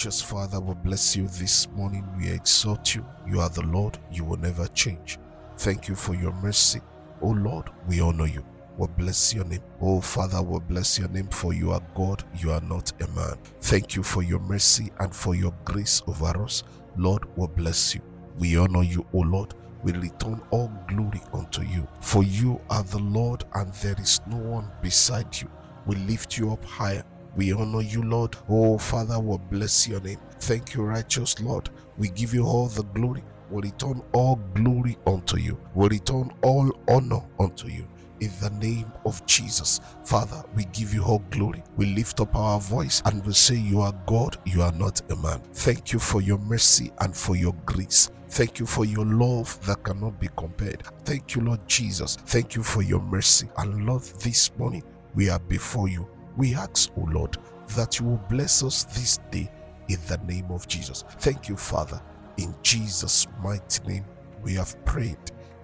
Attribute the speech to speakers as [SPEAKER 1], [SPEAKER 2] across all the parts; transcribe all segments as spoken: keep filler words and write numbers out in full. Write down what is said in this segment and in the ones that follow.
[SPEAKER 1] Righteous Father, we bless you this morning. We exalt you. You are the Lord. You will never change. Thank you for your mercy. Oh Lord, we honor you. We bless your name. Oh Father, we bless your name, for you are God. You are not a man. Thank you for your mercy and for your grace over us. Lord, we bless you. We honor you, O Lord. We return all glory unto you. For you are the Lord, and there is no one beside you. We lift you up higher. We honor you, Lord. Oh, Father, we bless your name. Thank you, righteous Lord. We give you all the glory. We return all glory unto you. We return all honor unto you. In the name of Jesus, Father, we give you all glory. We lift up our voice and we say, you are God, you are not a man. Thank you for your mercy and for your grace. Thank you for your love that cannot be compared. Thank you, Lord Jesus. Thank you for your mercy. And Lord, this morning we are before you. We ask, O Lord, that you will bless us this day in the name of Jesus. Thank you, Father. In Jesus' mighty name we have prayed.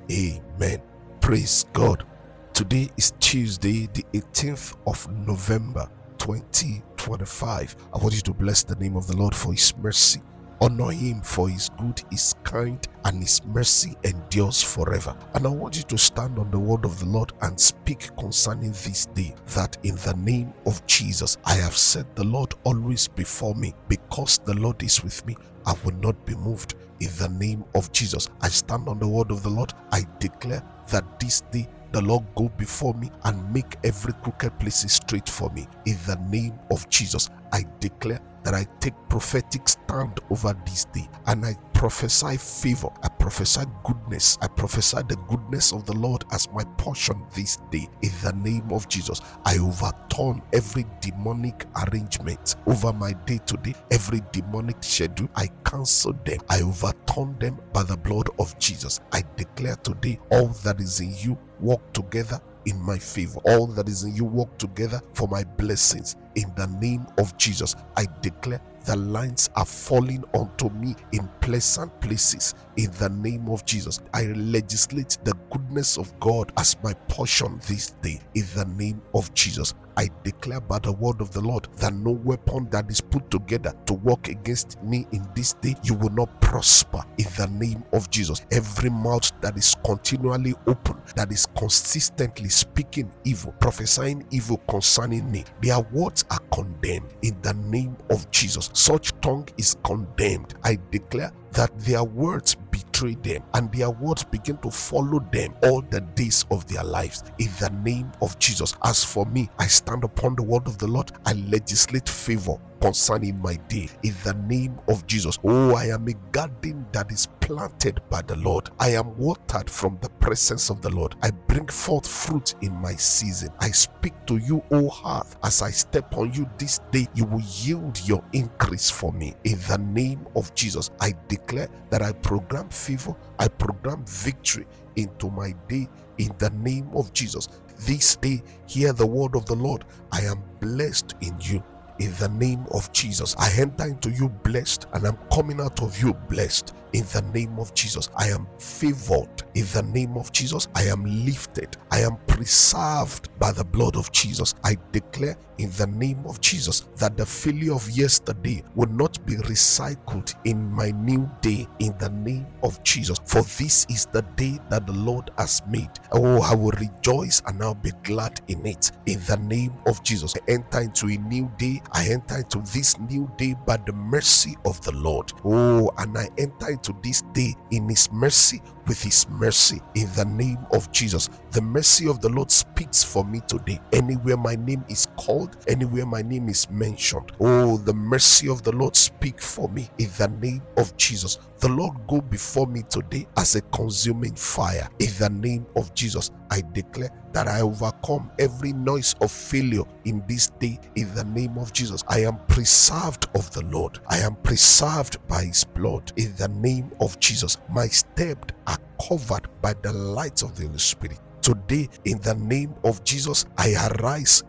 [SPEAKER 1] Amen. Praise God. Today is Tuesday, the eighteenth of November, twenty twenty-five. I want you to bless the name of the Lord for his mercy. Honor him for his good, his kind, and his mercy endures forever. And I want you to stand on the word of the Lord and speak concerning this day, that in the name of Jesus, I have set the Lord always before me. Because the Lord is with me, I will not be moved. In the name of Jesus, I stand on the word of the Lord. I declare that this day the Lord go before me and make every crooked place straight for me. In the name of Jesus, I declare that I take prophetic stand over this day, and I prophesy favor, I prophesy goodness, I prophesy the goodness of the Lord as my portion this day. In the name of Jesus, I overturn every demonic arrangement over my day today, every demonic schedule, I cancel them, I overturn them by the blood of Jesus. I declare today, all that is in you work together in my favor. All that is in you work together for my blessings. In the name of Jesus, I declare the lines are falling onto me in pleasant places. In the name of Jesus, I legislate the goodness of God as my portion this day. In the name of Jesus, I declare by the word of the Lord that no weapon that is put together to work against me in this day, you will not prosper. In the name of Jesus, every mouth that is continually open, that is consistently speaking evil, prophesying evil concerning me, their words are condemned. In the name of Jesus, such tongue is condemned. I declare that their words betray them and their words begin to follow them all the days of their lives. In the name of Jesus, as for me, I stand upon the word of the Lord. I legislate favor concerning my day. In the name of Jesus, oh, I am a garden that is planted by the Lord. I am watered from the presence of the Lord. I bring forth fruit in my season. I speak to you, O heart, as I step on you this day, you will yield your increase for me. In the name of Jesus, I declare that I program favor, I program victory into my day. In the name of Jesus, this day, hear the word of the Lord. I am blessed in you. In the name of Jesus, I enter into you blessed, and I'm coming out of you blessed. In the name of Jesus, I am favored. In the name of Jesus, I am lifted. I am preserved by the blood of Jesus. I declare in the name of Jesus that the failure of yesterday will not be recycled in my new day. In the name of Jesus, for this is the day that the Lord has made. Oh, I will rejoice and I'll be glad in it. In the name of Jesus, I enter into a new day. I enter into this new day by the mercy of the Lord. Oh, and I enter into this day in his mercy, with his mercy. In the name of Jesus, the mercy of the Lord speaks for me today. Anywhere my name is called, anywhere my name is mentioned, oh, the mercy of the Lord speak for me. In the name of Jesus, the Lord go before me today as a consuming fire. In the name of Jesus, I declare that I overcome every noise of failure in this day. In the name of Jesus, I am preserved of the Lord. I am preserved by his blood. In the name of Jesus, my steps are covered by the light of the Holy Spirit. Today, in the name of Jesus, I arise in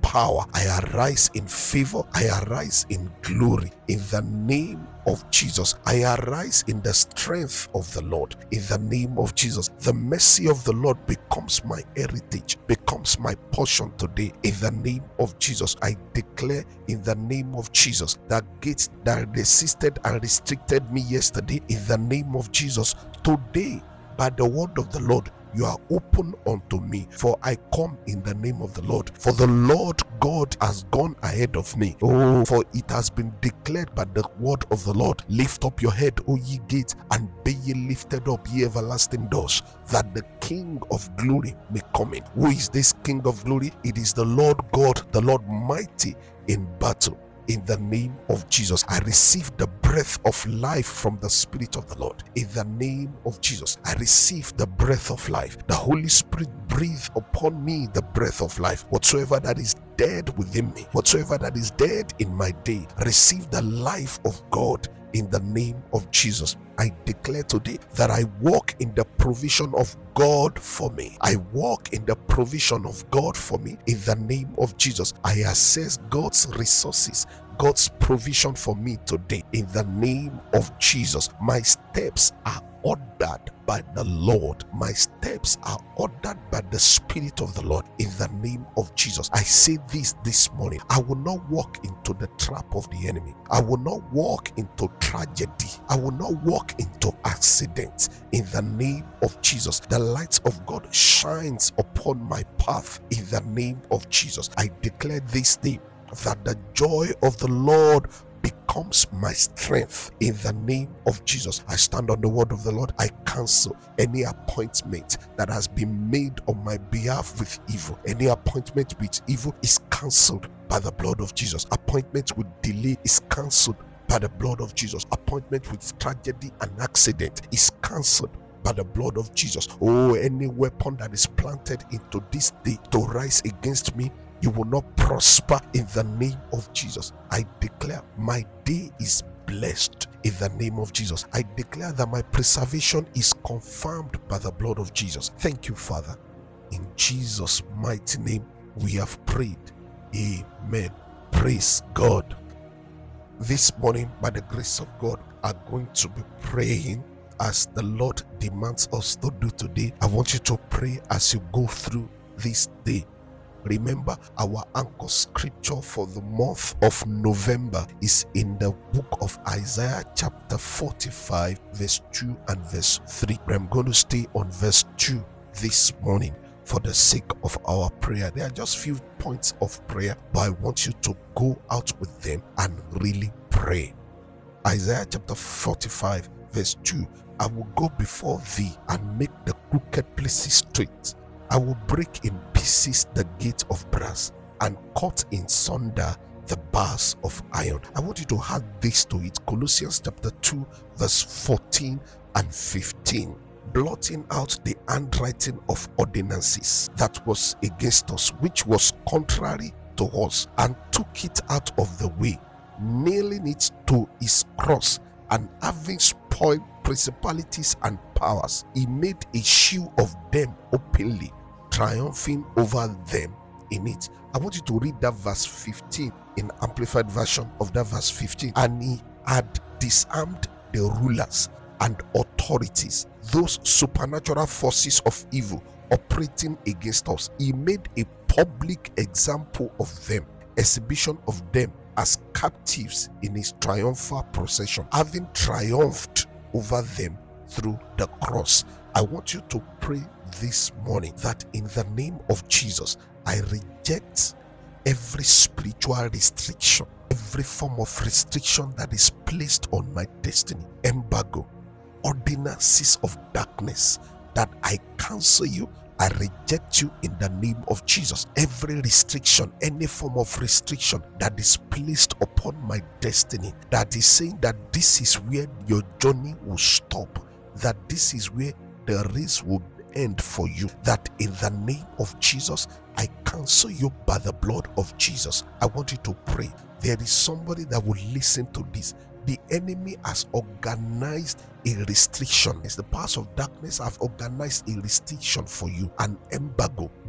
[SPEAKER 1] power. I arise in favor. I arise in glory. In the name of Jesus, I arise in the strength of the Lord. In the name of Jesus, the mercy of the Lord becomes my heritage, becomes my portion today. In the name of Jesus, I declare in the name of Jesus that gates that resisted and restricted me yesterday, in the name of Jesus, today, by the word of the Lord, you are open unto me, for I come in the name of the Lord. For the Lord God has gone ahead of me. Oh, for it has been declared by the word of the Lord, lift up your head, O ye gates, and be ye lifted up, ye everlasting doors, that the King of glory may come in. Who is this King of glory? It is the Lord God, the Lord mighty in battle. In the name of Jesus, I receive the breath of life from the Spirit of the Lord. In the name of Jesus, I receive the breath of life. The Holy Spirit breathe upon me the breath of life. Whatsoever that is dead within me, whatsoever that is dead in my day, receive the life of God. In the name of Jesus, I declare today that I walk in the provision of God for me. I walk in the provision of God for me. In the name of Jesus, I access God's resources, God's provision for me today. In the name of Jesus, my steps are ordered by the Lord. My steps are ordered by the Spirit of the Lord. In the name of Jesus, I say this this morning. I will not walk into the trap of the enemy. I will not walk into tragedy. I will not walk into accidents. In the name of Jesus, the light of God shines upon my path. In the name of Jesus, I declare this day that the joy of the Lord becomes my strength. In the name of Jesus, I stand on the word of the Lord. I cancel any appointment that has been made on my behalf with evil. Any appointment with evil is cancelled by the blood of Jesus. Appointment with delay is cancelled by the blood of Jesus. Appointment with tragedy and accident is cancelled by the blood of Jesus. Oh, any weapon that is planted into this day to rise against me, you will not prosper. In the name of Jesus, I declare my day is blessed. In the name of Jesus, I declare that my preservation is confirmed by the blood of Jesus. Thank you, Father. In Jesus' mighty name, we have prayed. Amen. Praise God. This morning, by the grace of God, are going to be praying as the Lord demands us to do today. I want you to pray as you go through this day. Remember, our anchor scripture for the month of November is in the book of Isaiah chapter forty-five, verse two and verse three. I'm going to stay on verse two this morning for the sake of our prayer. There are just few points of prayer, but I want you to go out with them and really pray. Isaiah chapter forty-five, verse two. I will go before thee and make the crooked places straight. I will break in pieces the gate of brass and cut in sunder the bars of iron. I want you to add this to it. Colossians chapter two, verse fourteen and fifteen. Blotting out the handwriting of ordinances that was against us, which was contrary to us, and took it out of the way, nailing it to his cross, and having spoiled principalities and powers, he made a shoe of them openly, triumphing over them in it. I want you to read that verse fifteen in amplified version of that verse fifteen. And he had disarmed the rulers and authorities, those supernatural forces of evil operating against us. He made a public example of them, exhibition of them as captives in his triumphal procession, having triumphed over them through the cross. I want you to pray this morning that in the name of Jesus, I reject every spiritual restriction, every form of restriction that is placed on my destiny, embargo, ordinances of darkness, that I cancel you. I reject you in the name of Jesus. Every restriction, any form of restriction that is placed upon my destiny, that is saying that this is where your journey will stop, that this is where the race will end for you, that in the name of Jesus, I cancel you by the blood of Jesus. I want you to pray. There is somebody that will listen to this. The enemy has organized a restriction. It's the powers of darkness have organized a restriction for you, an embargo, the, a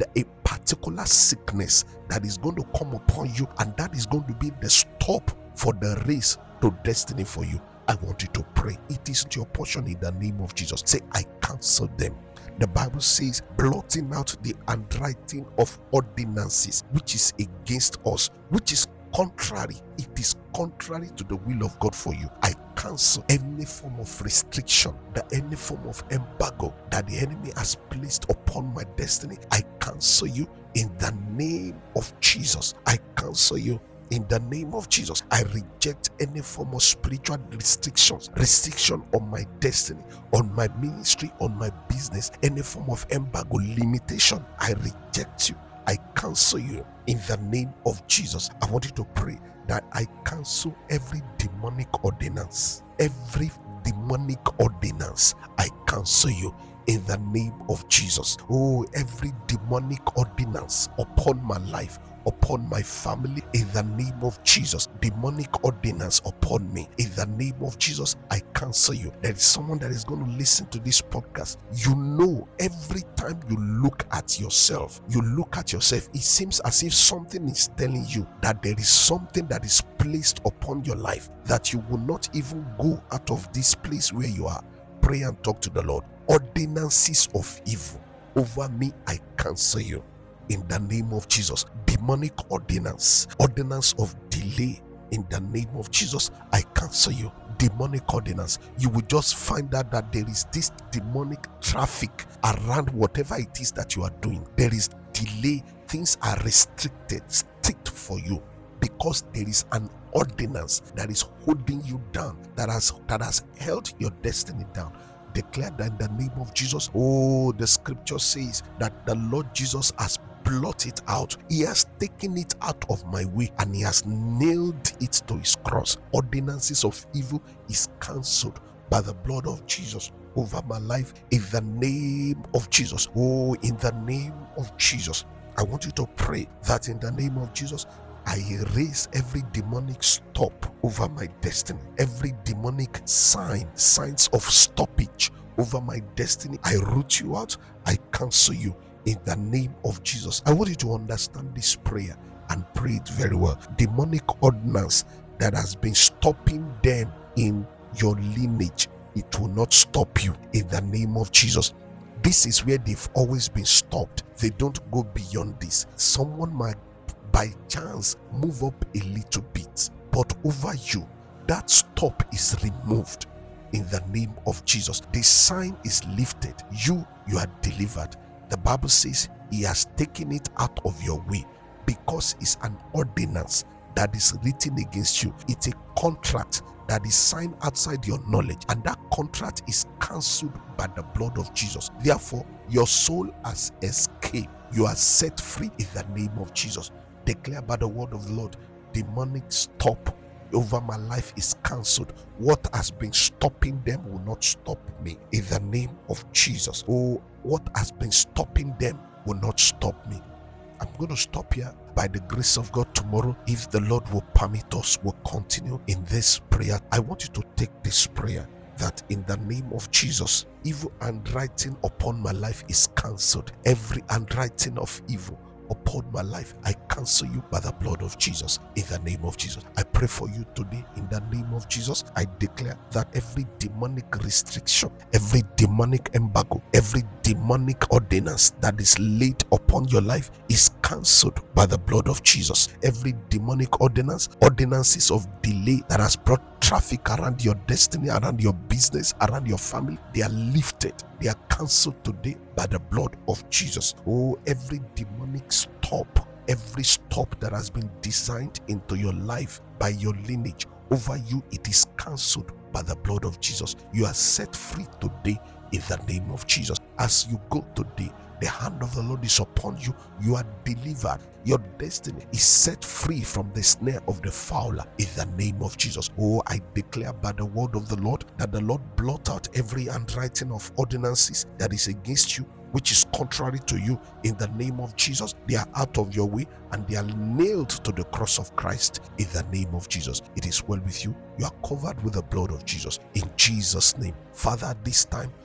[SPEAKER 1] particular sickness that is going to come upon you, and that is going to be the stop for the race to destiny for you. I want you to pray. It is your portion in the name of Jesus. Say, I cancel them. The Bible says, blotting out the handwriting of ordinances, which is against us, which is contrary. It is contrary to the will of God for you. I cancel any form of restriction, that any form of embargo that the enemy has placed upon my destiny. I cancel you in the name of Jesus. I cancel you in the name of Jesus. I reject any form of spiritual restrictions, restriction on my destiny, on my ministry, on my business, any form of embargo, limitation. I reject you. I cancel you in the name of Jesus. I want you to pray that I cancel every demonic ordinance, every demonic ordinance. I cancel you in the name of Jesus. Oh, every demonic ordinance upon my life, upon my family, in the name of Jesus. Demonic ordinance upon me, in the name of Jesus. I cancel you. There is someone that is going to listen to this podcast. You know, every time you look at yourself, you look at yourself, it seems as if something is telling you that there is something that is placed upon your life, that you will not even go out of this place where you are. Pray and talk to the Lord. Ordinances of evil over me, I cancel you in the name of Jesus. Demonic ordinance, ordinance of delay, in the name of Jesus, I cancel you. Demonic ordinance, you will just find out that there is this demonic traffic around whatever it is that you are doing. There is delay, things are restricted, strict for you, because there is an ordinance that is holding you down, that has that has held your destiny down. Declare that in the name of Jesus. Oh, the scripture says that the Lord Jesus has blotted it out. He has taken it out of my way, and he has nailed it to his cross. Ordinances of evil is cancelled by the blood of Jesus over my life, in the name of Jesus. Oh, in the name of Jesus. I want you to pray that in the name of Jesus, I erase every demonic stop over my destiny, every demonic sign, signs of stoppage over my destiny. I root you out. I cancel you in the name of Jesus. I want you to understand this prayer and pray it very well. Demonic ordinance that has been stopping them in your lineage, it will not stop you in the name of Jesus. This is where they've always been stopped. They don't go beyond this. Someone might by chance move up a little bit, but over you, that stop is removed in the name of Jesus. The sign is lifted. You, you are delivered. The Bible says he has taken it out of your way, because it's an ordinance that is written against you. It's a contract that is signed outside your knowledge, and that contract is cancelled by the blood of Jesus. Therefore, your soul has escaped. You are set free in the name of Jesus. Declare by the word of the Lord, demonic stop over my life is cancelled. What has been stopping them will not stop me in the name of Jesus. Oh, what has been stopping them will not stop me. I'm going to stop here. By the grace of God, tomorrow, if the Lord will permit us, we'll continue in this prayer. I want you to take this prayer, that in the name of Jesus, evil handwriting upon my life is cancelled. Every handwriting of evil upon my life, I cancel you by the blood of Jesus, in the name of Jesus. I pray for you today in the name of Jesus. I declare that every demonic restriction, every demonic embargo, every demonic ordinance that is laid upon your life is cancelled by the blood of Jesus. Every demonic ordinance, ordinances of delay that has brought traffic around your destiny, around your business, around your family, they are lifted. They are cancelled today by the blood of Jesus. Oh, every demonic stop, every stop that has been designed into your life by your lineage, over you, it is cancelled by the blood of Jesus. You are set free today in the name of Jesus. As you go today, the hand of the Lord is upon you. You are delivered. Your destiny is set free from the snare of the fowler in the name of Jesus. Oh, I declare by the word of the Lord that the Lord blot out every handwriting of ordinances that is against you, which is contrary to you, in the name of Jesus. They are out of your way, and they are nailed to the cross of Christ in the name of Jesus. It is well with you. You are covered with the blood of Jesus in Jesus' name. Father, at this time,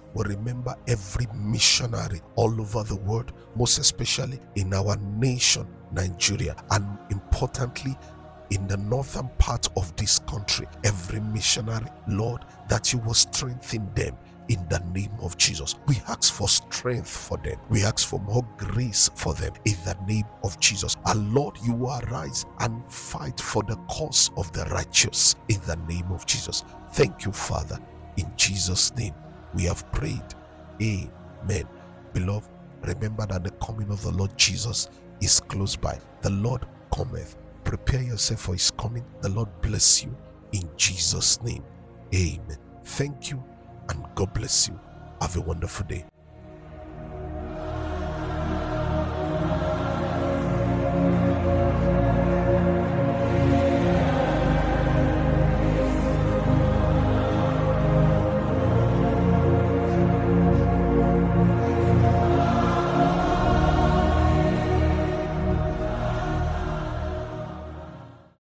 [SPEAKER 1] We remember every missionary all over the world, most especially in our nation, Nigeria, and importantly, in the northern part of this country, every missionary, Lord, that you will strengthen them in the name of Jesus. We ask for strength for them. We ask for more grace for them in the name of Jesus. And Lord, you will arise and fight for the cause of the righteous in the name of Jesus. Thank you, Father. In Jesus' name, we have prayed. Amen. Beloved, remember that the coming of the Lord Jesus is close by. The Lord cometh. Prepare yourself for his coming. The Lord bless you in Jesus' name. Amen. Thank you and God bless you. Have a wonderful day.